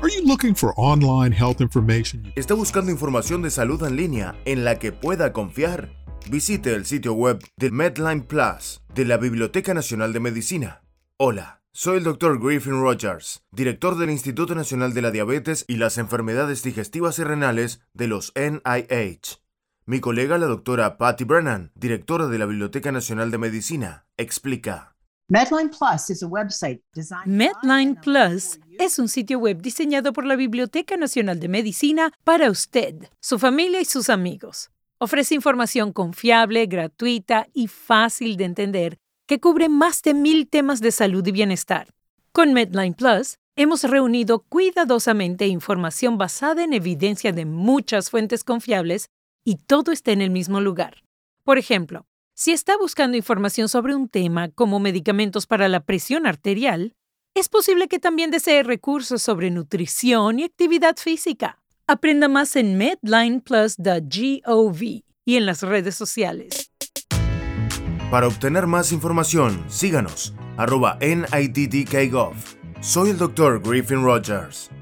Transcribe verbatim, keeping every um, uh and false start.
Are you looking for online health information? ¿Está buscando información de salud en línea en la que pueda confiar? Visite el sitio web de Medline Plus de la Biblioteca Nacional de Medicina. Hola, soy el doctor Griffin Rogers, director del Instituto Nacional de la Diabetes y las Enfermedades Digestivas y Renales de los N I H. Mi colega, la doctora Patty Brennan, directora de la Biblioteca Nacional de Medicina, explica. Medline Plus is a website designed Medline Plus es un sitio web diseñado por la Biblioteca Nacional de Medicina para usted, su familia y sus amigos. Ofrece información confiable, gratuita y fácil de entender que cubre más de mil temas de salud y bienestar. Con Medline Plus, hemos reunido cuidadosamente información basada en evidencia de muchas fuentes confiables y todo está en el mismo lugar. Por ejemplo, si está buscando información sobre un tema como medicamentos para la presión arterial, es posible que también desee recursos sobre nutrición y actividad física. Aprenda más en medline plus punto gov y en las redes sociales. Para obtener más información, síganos, arroba N I T T K Gov. Soy el doctor Griffin Rogers.